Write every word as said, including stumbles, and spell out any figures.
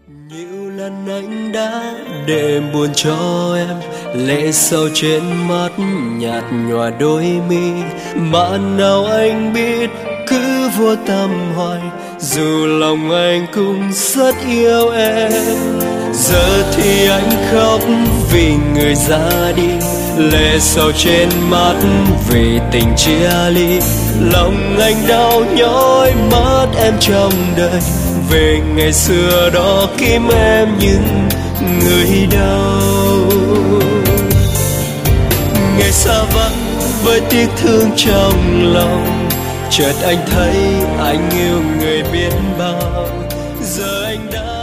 Nhiều lần anh đã để buồn cho em, lệ sâu trên mắt nhạt nhòa đôi mi. Bạn nào anh biết cứ vô tâm hoài, dù lòng anh cũng rất yêu em. Giờ thì anh khóc vì người ra đi, lệ sâu trên mắt vì tình chia ly. Lòng anh đau nhói mất em trong đời, về ngày xưa đó kiếm em những người đau. Ngày xa vắng với tiếc thương trong lòng, chợt anh thấy anh yêu người biết bao. Giờ anh đã